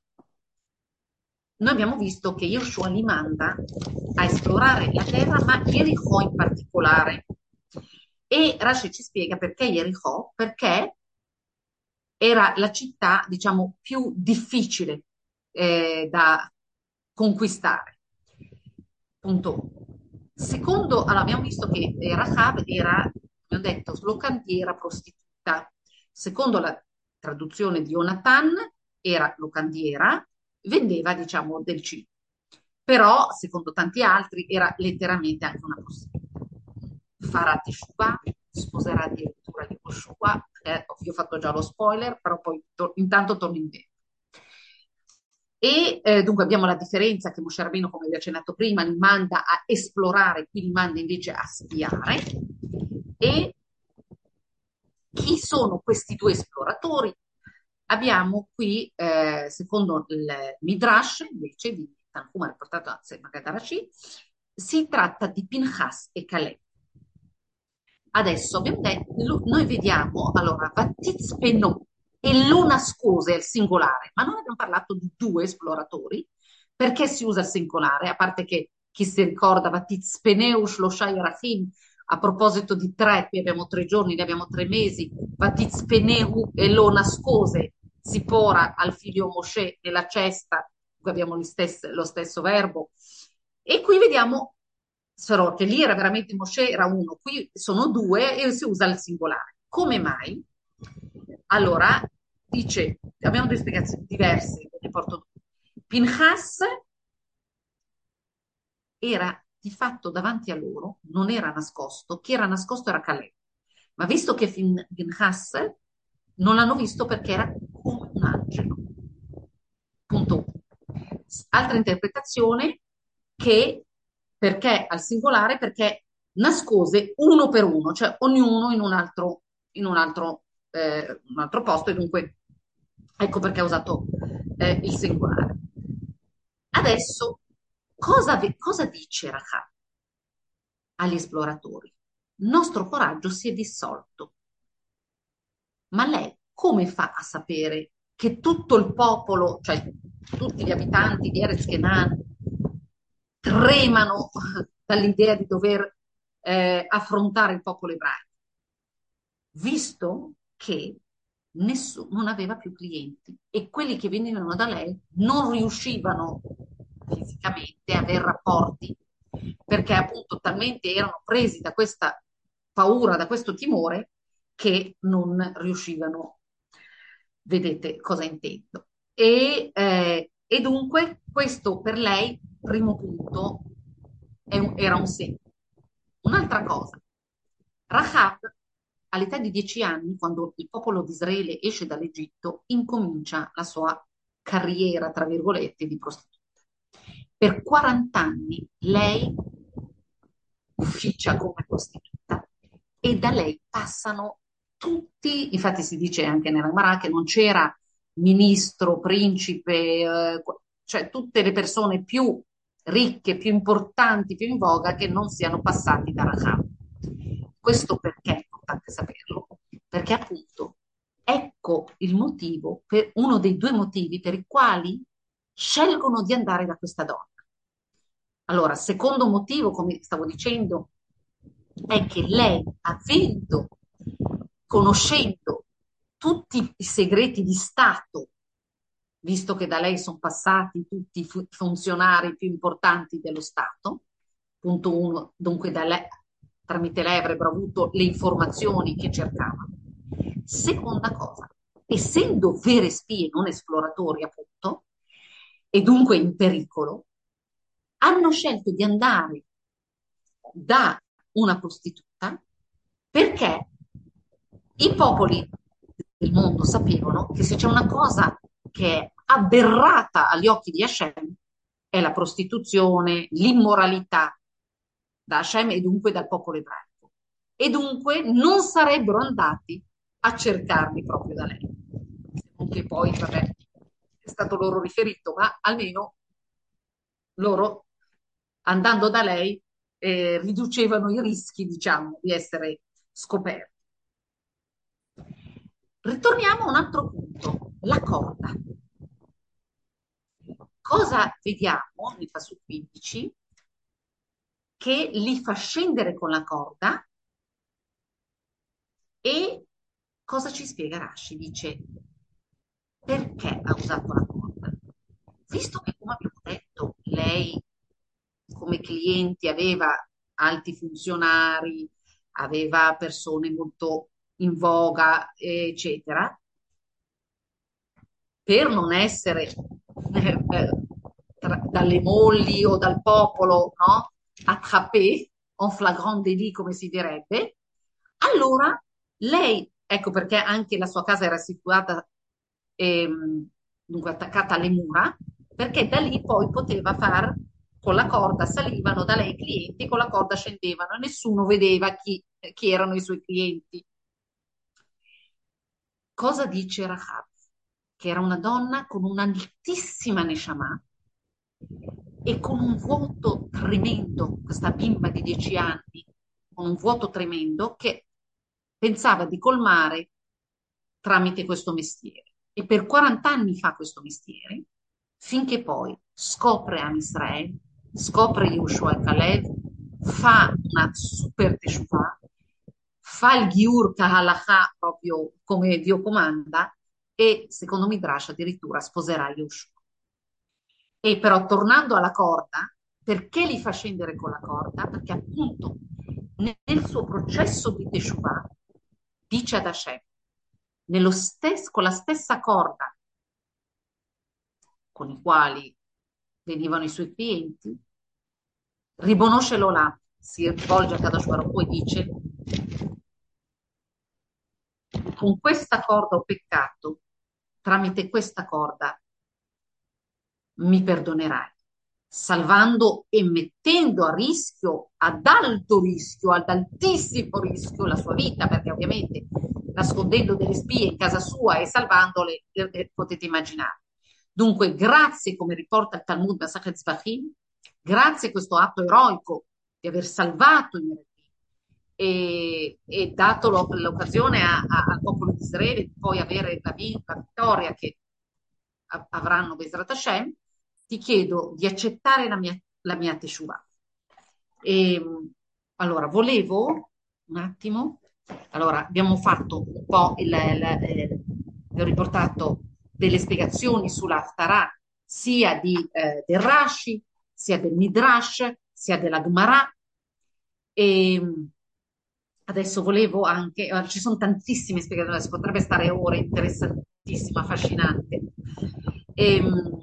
noi abbiamo visto che Yoshua li manda a esplorare la terra, ma Jericho in particolare. E Rashi ci spiega perché Jericho, perché era la città, diciamo, più difficile eh, da conquistare. Punto. Secondo, allora abbiamo visto che eh, Rahab era, abbiamo detto, locandiera prostituta. Secondo la traduzione di Jonathan, era locandiera, vendeva, diciamo, del cibo. Però, secondo tanti altri, era letteralmente anche una prostituta. Farà Teshuvah, sposerà addirittura Yehoshua, eh, io ho fatto già lo spoiler, però poi to- intanto torno indietro. E eh, dunque abbiamo la differenza che Moshe Rabbeinu, come vi ho accennato prima, li manda a esplorare, qui li manda invece a spiare. E chi sono questi due esploratori? Abbiamo qui, eh, secondo il Midrash, invece di Tanhuma riportato da Magad si tratta di Pinchas e Caleb. Adesso abbiamo detto, lo- noi vediamo, allora, Vattiz Penò e lo nascose al singolare, ma non abbiamo parlato di due esploratori, perché si usa il singolare, a parte che chi si ricorda Vattiz Peneush, lo Shai Rachim, a proposito di tre, qui abbiamo tre giorni, ne abbiamo tre mesi, Vattiz Peneu e lo nascose, si pora al figlio Mosè nella cesta, qui abbiamo lo stesso, lo stesso verbo, e qui vediamo Solo che lì era veramente Mosè, era uno, qui sono due e si usa il singolare. Come mai? Allora, dice, abbiamo due spiegazioni diverse, ve ne porto due. Pinchas era di fatto davanti a loro, non era nascosto, chi era nascosto era Caleb. Ma visto che Fin- Pinchas non l'hanno visto perché era come un angelo. Punto uno. Altra interpretazione che perché al singolare? Perché nascose uno per uno, cioè ognuno in un altro, in un altro, eh, un altro posto e dunque ecco perché ha usato eh, il singolare. Adesso cosa, ve- cosa dice Rahab agli esploratori? Il nostro coraggio si è dissolto, ma lei come fa a sapere che tutto il popolo, cioè tutti gli abitanti di Erez Kenan, tremano dall'idea di dover eh, affrontare il popolo ebraico, visto che nessuno non aveva più clienti e quelli che venivano da lei non riuscivano fisicamente a avere rapporti perché appunto talmente erano presi da questa paura, da questo timore, che non riuscivano. Vedete cosa intendo? E, eh, e dunque questo per lei, primo punto, è un- era un segno. Un'altra cosa, Rahab all'età di dieci anni, quando il popolo di Israele esce dall'Egitto, incomincia la sua carriera, tra virgolette, di prostituta. Per quaranta anni lei ufficia come prostituta e da lei passano tutti, infatti si dice anche nella Gemara che non c'era ministro, principe, eh, cioè tutte le persone più ricche, più importanti, più in voga che non siano passati da Rahab. Questo perché è importante saperlo? Perché appunto ecco il motivo, per, uno dei due motivi per i quali scelgono di andare da questa donna. Allora, secondo motivo, come stavo dicendo, è che lei, avendo, conoscendo tutti i segreti di Stato, visto che da lei sono passati tutti i fu- funzionari più importanti dello Stato, punto uno, dunque da lei, tramite lei avrebbero avuto le informazioni che cercavano. Seconda cosa, essendo vere spie, non esploratori, appunto, e dunque in pericolo, hanno scelto di andare da una prostituta perché i popoli del mondo sapevano che se c'è una cosa che è aberrata agli occhi di Hashem è la prostituzione, l'immoralità da Hashem e dunque dal popolo ebraico. E dunque non sarebbero andati a cercarli proprio da lei. Che poi, vabbè, è stato loro riferito, ma almeno loro, andando da lei, eh, riducevano i rischi, diciamo, di essere scoperti. Ritorniamo a un altro punto, la corda. Cosa vediamo nel passo quindici? Che li fa scendere con la corda e cosa ci spiega Rashi? Dice perché ha usato la corda? Visto che, come abbiamo detto, lei come clienti aveva alti funzionari, aveva persone molto in voga, eccetera, per non essere eh, eh, tra- dalle molli o dal popolo, no? Attrapé, en flagrant délit, come si direbbe, allora lei, ecco perché anche la sua casa era situata, ehm, dunque attaccata alle mura, perché da lì poi poteva far, con la corda salivano da lei i clienti, con la corda scendevano e nessuno vedeva chi, chi erano i suoi clienti. Cosa dice Rahab? Che era una donna con un'altissima neshama e con un vuoto tremendo, questa bimba di dieci anni, con un vuoto tremendo che pensava di colmare tramite questo mestiere. E per quaranta anni fa questo mestiere, finché poi scopre Am Israele, scopre Yoshua e Caleb, fa una super teshuvah, fa il Giur Kahalacha proprio come Dio comanda e secondo Midrash addirittura sposerà Yoshua. E però tornando alla corda, perché li fa scendere con la corda? Perché appunto nel suo processo di Teshuvah dice ad Hashem, nello stes- con la stessa corda con i quali venivano i suoi clienti, riconosce l'Olam, si rivolge a Kadosh Baruch Hu e dice con questa corda ho peccato, tramite questa corda mi perdonerai, salvando e mettendo a rischio, ad alto rischio, ad altissimo rischio la sua vita, perché ovviamente nascondendo delle spie in casa sua e salvandole, eh, eh, potete immaginare. Dunque, grazie, come riporta il Talmud Masachet Zvachim, grazie a questo atto eroico di aver salvato i Meredi e, e dato lo- l'occasione a- a- al popolo di Israele di poi avere la, vi- la vittoria che a- avranno Bezrat Hashem, ti chiedo di accettare la mia, la mia teshuva. E, allora, volevo un attimo, allora abbiamo fatto un po' il, il- eh, vi ho riportato delle spiegazioni sulla Haftarah, sia di, eh, del Rashi, sia del Midrash, sia della Gemara. E adesso volevo anche, eh, ci sono tantissime spiegazioni, si potrebbe stare ore, interessantissima, affascinante. Ehm,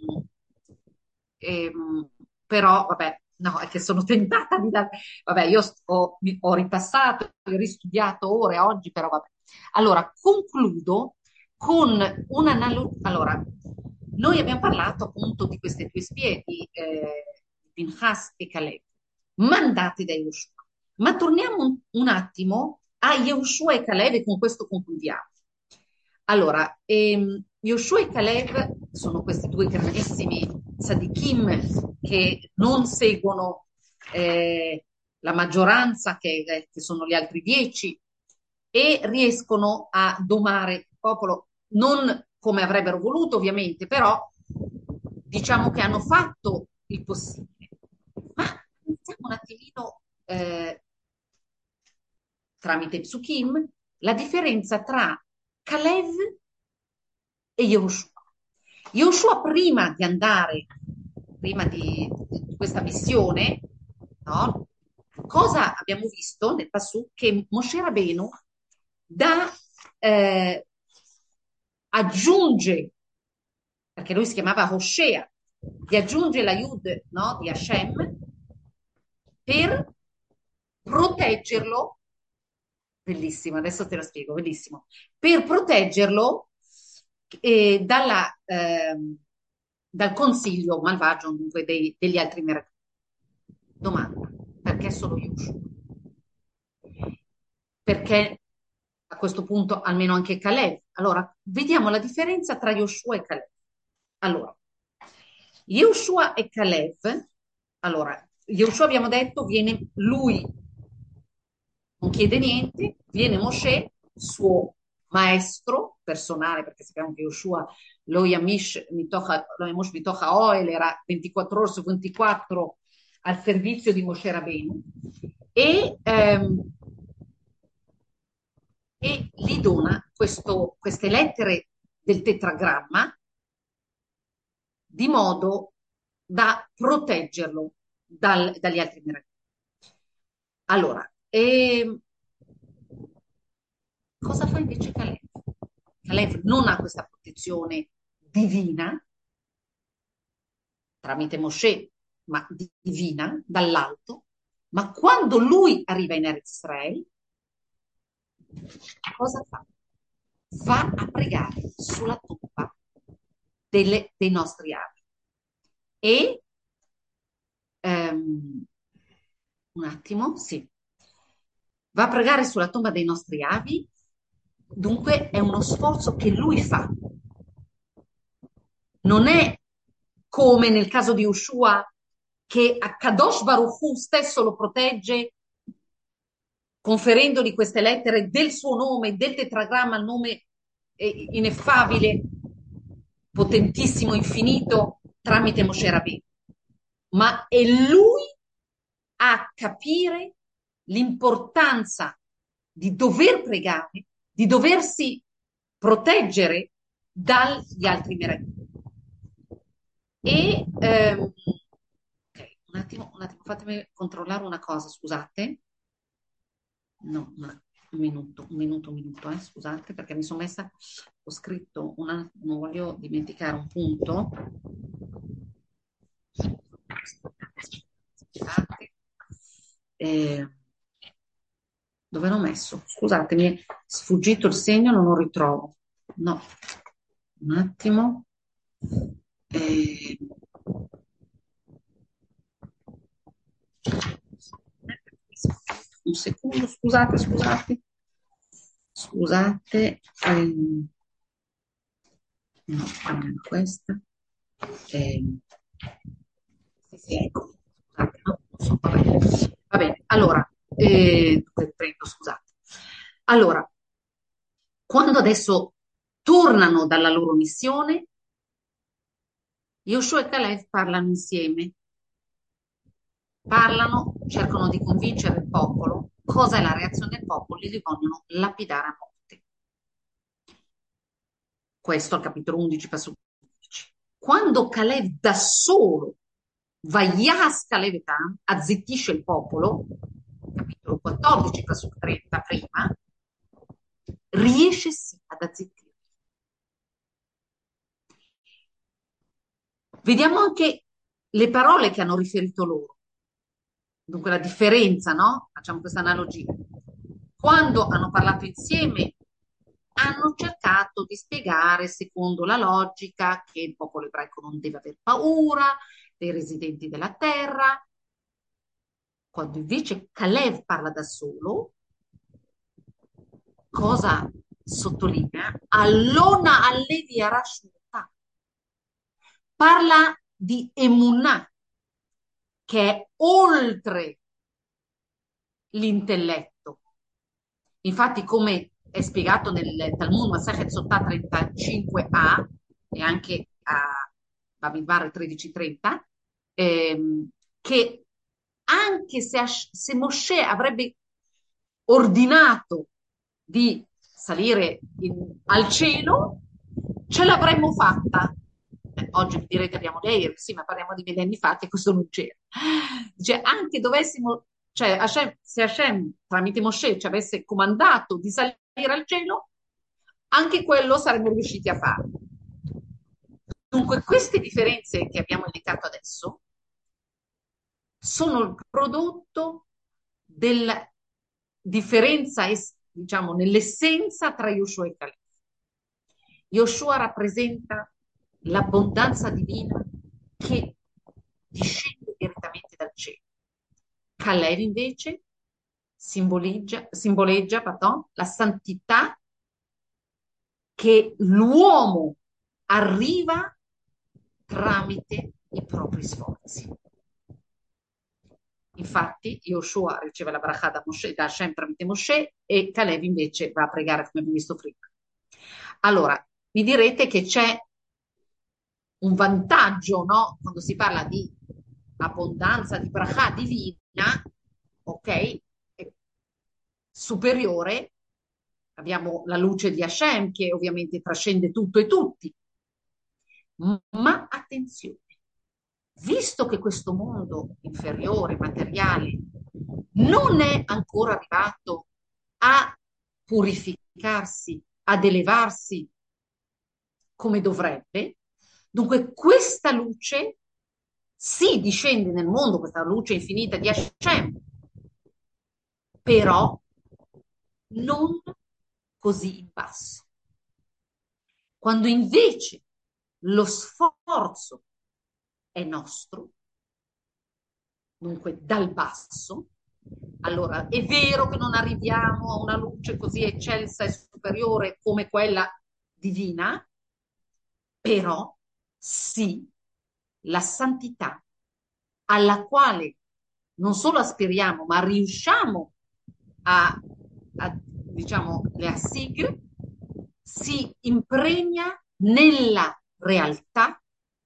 ehm, però, vabbè, no, è che sono tentata di dare, vabbè, io ho, mi- ho ripassato, ho ristudiato ore oggi, però vabbè. Allora, concludo con un'analogia. Allora, noi abbiamo parlato appunto di queste due spie, di eh, Pinchas e Caleb, mandate da Yoshua. Ma torniamo un, un attimo a Yoshua e Caleb e con questo concludiamo. Allora, ehm, Yoshua e Caleb sono questi due grandissimi tzadikim che non seguono eh, la maggioranza, che, eh, che sono gli altri dieci, e riescono a domare il popolo, non come avrebbero voluto ovviamente, però diciamo che hanno fatto il possibile. Ma iniziamo un attimino eh, tramite Psukim la differenza tra Kalev e Yehoshua. Yehoshua prima di andare, prima di, di questa missione, no? cosa abbiamo visto nel Pasù? Che Moshe Rabbeinu da, eh, aggiunge, perché lui si chiamava Hoshea, gli aggiunge la Yud, no, di Hashem per proteggerlo. Bellissimo, adesso te lo spiego, bellissimo. Per proteggerlo eh, dalla, ehm, dal consiglio malvagio dunque dei- degli altri miracoli. Domanda, perché solo Yushu? Perché a questo punto almeno anche Caleb? Allora, vediamo la differenza tra Yoshua e Caleb. Allora, Yoshua e Caleb, allora, Yoshua abbiamo detto, viene lui, non chiede niente, viene Mosè, suo maestro personale, perché sappiamo che Yoshua lo Yamish Mitocha, lo Yamish Mitocha Oel era ventiquattro ore su ventiquattro al servizio di Moshe Rabbeinu e, ehm, e gli dona questo- queste lettere del tetragramma di modo da proteggerlo dal- dagli altri miracoli. Allora, ehm, cosa fa invece Caleb? Caleb non ha questa protezione divina tramite Mosè, ma divina dall'alto, ma quando lui arriva in Eretz Israele, cosa fa? Va a pregare sulla tomba delle- dei nostri avi e ehm, un attimo, sì, va a pregare sulla tomba dei nostri avi, dunque è uno sforzo che lui fa. Non è come nel caso di Ushua che a Kadosh Baruch Hu stesso lo protegge conferendogli queste lettere del suo nome, del tetragramma, il nome eh, ineffabile, potentissimo, infinito, tramite Moshe Rabbeinu. Ma è lui a capire l'importanza di dover pregare, di doversi proteggere dagli altri meravigli. E ehm, ok, un attimo, un attimo, fatemi controllare una cosa, scusate. No, ma un minuto, un minuto, un minuto, eh, scusate, perché mi sono messa, ho scritto una, non voglio dimenticare un punto. Scusate. Eh, dove l'ho messo? Scusate, mi è sfuggito il segno, non lo ritrovo. No, un attimo. Eh, un secondo, scusate, scusate. Scusate. ehm, no, non è questa. Ehm, sì, sì, ecco. Scusate, no, non so, va bene. Va bene, allora, eh, prendo, scusate. Allora, quando adesso tornano dalla loro missione, Yoshua e Caleb parlano insieme, parlano, cercano di convincere il popolo. Cosa è la reazione del popolo? Li vogliono lapidare a morte. Questo al capitolo undici, passo undici. Quando Caleb da solo, Vayas Caleb Etam, azzittisce il popolo, capitolo quattordici, passo trenta prima, riesce sì ad azzittire. Vediamo anche le parole che hanno riferito loro. Dunque la differenza, no? Facciamo questa analogia. Quando hanno parlato insieme, hanno cercato di spiegare secondo la logica che il popolo ebraico non deve aver paura dei residenti della terra. Quando invece Caleb parla da solo, cosa sottolinea? Allona allevi arashuta. Parla di emunah, che è oltre l'intelletto. Infatti, come è spiegato nel Talmud Masachet Sotah trentacinque a e anche a Bamidbar tredici trenta, ehm, che anche se, Ash- se Mosè avrebbe ordinato di salire in- al cielo, ce l'avremmo fatta. Eh, oggi mi direte abbiamo le aerei, sì, ma parliamo di millenni fa che questo non c'era. Cioè, anche dovessimo cioè Hashem- se Hashem tramite Mosè ci avesse comandato di salire al cielo, anche quello saremmo riusciti a fare. Dunque, queste differenze che abbiamo elencato adesso sono il prodotto della differenza, es- diciamo, nell'essenza tra Yoshua e Caleb. Yoshua rappresenta l'abbondanza divina che discende direttamente dal cielo. Caleb invece simboleggia, simboleggia, pardon, la santità che l'uomo arriva tramite i propri sforzi. Infatti, Yoshua riceve la bracha da, Moshe, da Hashem tramite Moshe e Caleb invece va a pregare come abbiamo visto prima. Allora, mi direte che c'è un vantaggio, no? Quando si parla di abbondanza di bracha divina, ok? È superiore, abbiamo la luce di Hashem che ovviamente trascende tutto e tutti. Ma attenzione, visto che questo mondo inferiore, materiale, non è ancora arrivato a purificarsi, ad elevarsi come dovrebbe, dunque questa luce si discende nel mondo, questa luce infinita di Hashem, però non così in basso. Quando invece lo sforzo è nostro, dunque dal basso, allora è vero che non arriviamo a una luce così eccelsa e superiore come quella divina, però sì, la santità alla quale non solo aspiriamo, ma riusciamo a, a diciamo, le assigre, si impregna nella realtà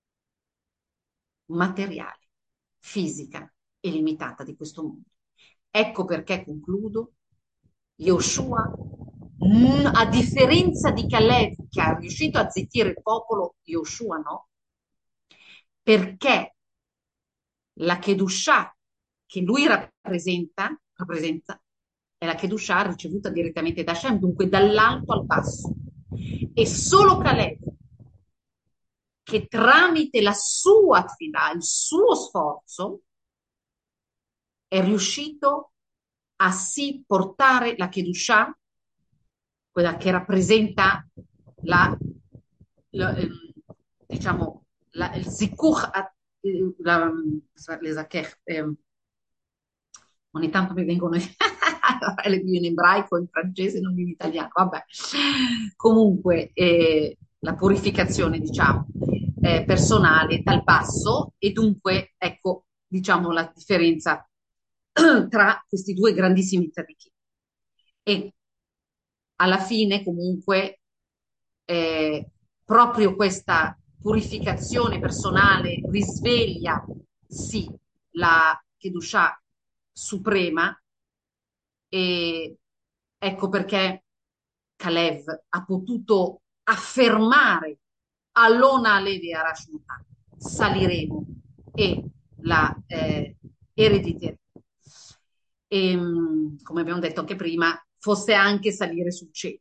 materiale, fisica e limitata di questo mondo. Ecco perché concludo, Yoshua, mm, a differenza di Caleb che ha riuscito a zittire il popolo, Yoshua no, perché la Kedushah che lui rappresenta, rappresenta è la Kedushah ricevuta direttamente da Hashem, dunque dall'alto al basso. E solo Caleb, che tramite la sua attività, il suo sforzo, è riuscito a sì portare la Kedushah, quella che rappresenta la, la, ehm, diciamo, la, il zikuch, eh, la, le zakech, ehm, ogni tanto mi vengono le viene in ebraico, in francese, non in italiano, vabbè. Comunque, eh, la purificazione, diciamo, eh, personale dal basso e dunque, ecco, diciamo, la differenza tra questi due grandissimi tzaddikim. E alla fine, comunque, eh, proprio questa purificazione personale risveglia, sì, la Kedushah suprema e ecco perché Kalev ha potuto affermare all'Ona Levi Arashmutan, saliremo e la eh, erediteremo. E, mh, come abbiamo detto anche prima, fosse anche salire sul cielo.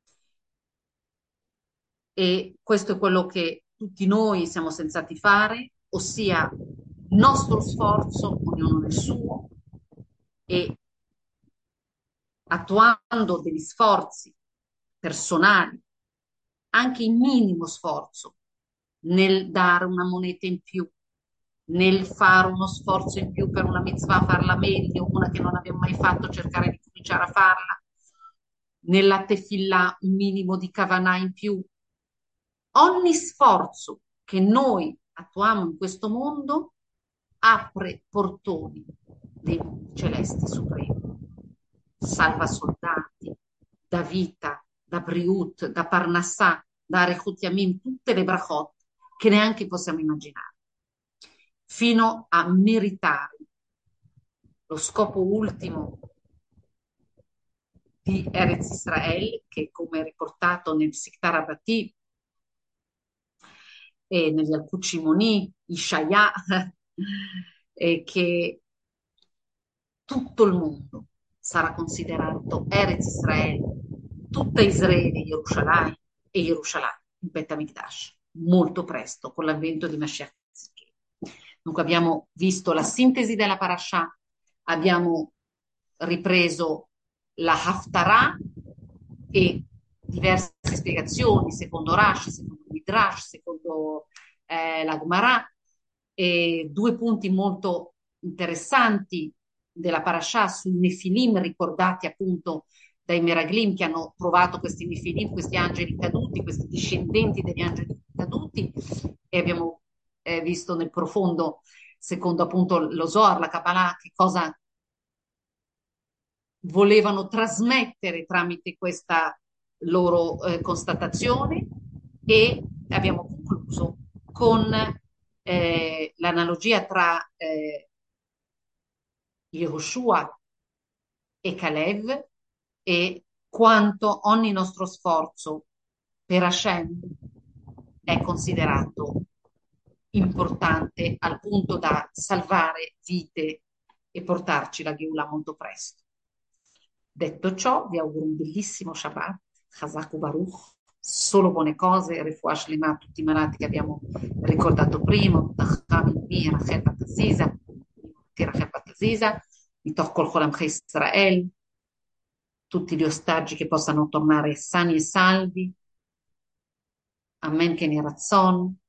E questo è quello che tutti noi siamo sensati fare, ossia nostro sforzo, ognuno nel suo, e attuando degli sforzi personali, anche il minimo sforzo nel dare una moneta in più, nel fare uno sforzo in più per una mitzvah, farla meglio, una che non abbiamo mai fatto, cercare di cominciare a farla, nella tefillah un minimo di kavanah in più. Ogni sforzo che noi attuiamo in questo mondo apre portoni dei mondi celesti supremi, salva soldati, dà vita, da Briut, da Parnassà, da Arechut Yamin, tutte le brachot che neanche possiamo immaginare, fino a meritare lo scopo ultimo di Eretz Israel, che come riportato nel Siktar Abati e negli Al-Qucimoni, Ishaya, e che tutto il mondo sarà considerato Eretz Israele, tutta Israele, Gerusalemme e Gerusalemme, il Bet HaMikdash, molto presto con l'avvento di Mashiach. Dunque abbiamo visto la sintesi della parasha, abbiamo ripreso la Haftarah e diverse spiegazioni, secondo Rashi, secondo Midrash, secondo eh, la Gemara, e due punti molto interessanti della parasha sui Nefilim ricordati appunto dai Meraglim che hanno trovato questi Nefilim, questi angeli caduti, questi discendenti degli angeli caduti, e abbiamo eh, visto nel profondo, secondo appunto lo Zohar, la Kabbalah, che cosa volevano trasmettere tramite questa loro eh, constatazione, e abbiamo concluso con eh, l'analogia tra eh, Yehoshua e Caleb e quanto ogni nostro sforzo per Hashem è considerato importante al punto da salvare vite e portarci la Geulah molto presto. Detto ciò, vi auguro un bellissimo Shabbat, Chazak Baruch, solo buone cose, Refuah Shlema a tutti i malati che abbiamo ricordato prima, Tacham Mi, Rachel Bat Aziza, Rachel Bat Aziza, Mitoch Kol Cholamchei Israel, tutti gli ostaggi che possano tornare sani e salvi, Amen Ken Yeh Ratzon,